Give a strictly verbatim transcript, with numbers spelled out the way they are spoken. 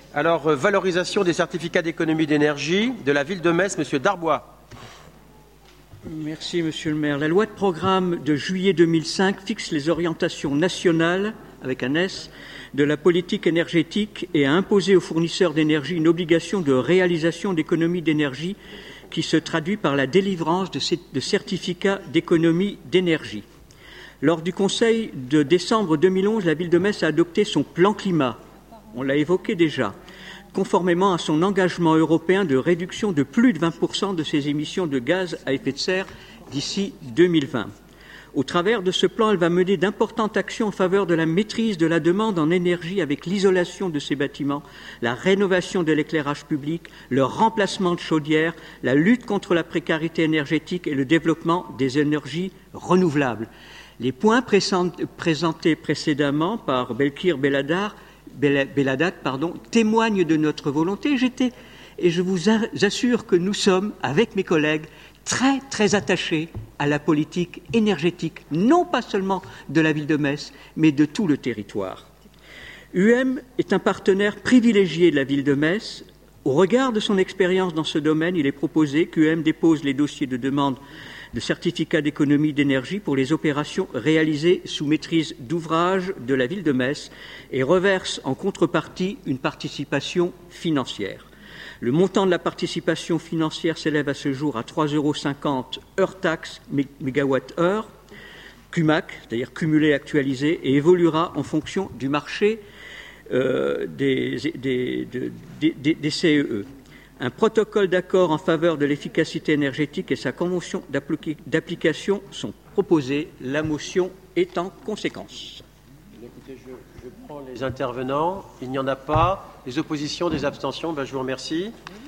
Alors, euh, valorisation des certificats d'économie d'énergie de la ville de Metz, Monsieur Darbois. Merci, Monsieur le maire. La loi de programme de juillet deux mille cinq fixe les orientations nationales, avec un S, de la politique énergétique et a imposé aux fournisseurs d'énergie une obligation de réalisation d'économie d'énergie qui se traduit par la délivrance de certificats d'économie d'énergie. Lors du Conseil de décembre deux mille onze, la ville de Metz a adopté son plan climat, on l'a évoqué déjà, conformément à son engagement européen de réduction de plus de vingt pour cent de ses émissions de gaz à effet de serre d'ici deux mille vingt. Au travers de ce plan, elle va mener d'importantes actions en faveur de la maîtrise de la demande en énergie avec l'isolation de ces bâtiments, la rénovation de l'éclairage public, le remplacement de chaudières, la lutte contre la précarité énergétique et le développement des énergies renouvelables. Les points présentés précédemment par Belkir Belhadar, Belhadat pardon, témoignent de notre volonté. J'étais, et je vous assure que nous sommes, avec mes collègues, très, très attachés à la politique énergétique, non pas seulement de la ville de Metz, mais de tout le territoire. U M est un partenaire privilégié de la ville de Metz. Au regard de son expérience dans ce domaine, il est proposé qu'U M dépose les dossiers de demande de certificats d'économie d'énergie pour les opérations réalisées sous maîtrise d'ouvrage de la ville de Metz et reverse en contrepartie une participation financière. Le montant de la participation financière s'élève à ce jour à trois euros cinquante heure taxe mégawatt-heure, C U M A C, c'est-à-dire cumulé actualisé, et évoluera en fonction du marché euh, des, des, des, des, des C E E. Un protocole d'accord en faveur de l'efficacité énergétique et sa convention d'application sont proposés. La motion est en conséquence. Écoutez, je, je prends les intervenants. Il n'y en a pas. Les oppositions, des abstentions, ben, je vous remercie.